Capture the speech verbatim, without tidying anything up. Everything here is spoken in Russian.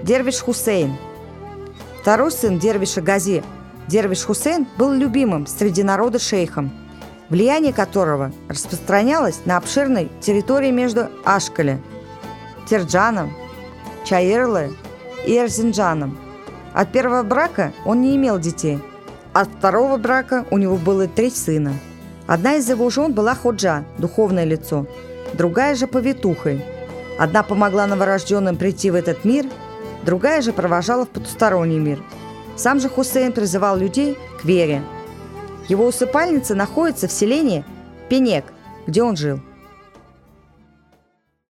Дервиш Хусейн. Второй сын Дервиша Гази, Дервиш Хусейн, был любимым среди народа шейхом, влияние которого распространялось на обширной территории между Ашкале, Терджаном, Чаирлы и Эрзинджаном. От первого брака он не имел детей. От второго брака у него было три сына. Одна из его жен была Ходжа, духовное лицо, другая же повитухой. Одна помогла новорожденным прийти в этот мир, другая же провожала в потусторонний мир. Сам же Хусейн призывал людей к вере. Его усыпальница находится в селении Пенек, где он жил.